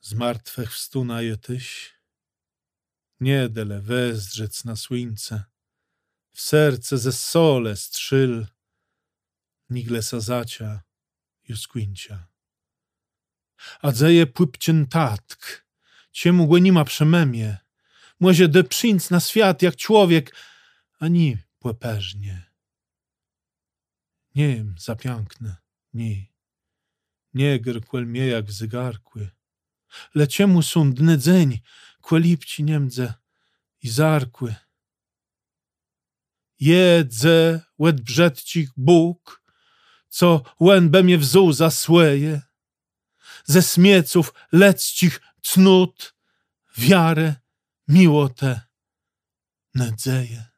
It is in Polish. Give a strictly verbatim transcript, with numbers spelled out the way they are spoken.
Zmartwychwstuna tyś, niedele wezdrzec na słońce, w serce ze sole strzyl, nigle sazacia juskwincia. A dzeje płypcien tatk, ciemu go nima przememie, młozie de przyńc na świat jak człowiek, ani płepeżnie. Nie jem zapiękne, ni, nie gr mnie jak w zygarkły, leciemu sundny dzeń, kłelipci niemdze i zarkły. Jedze łed brzedcich Bóg, co łębę mnie wzuł za słeje, ze smieców leccich cnót, wiarę, miłotę, nadzieję.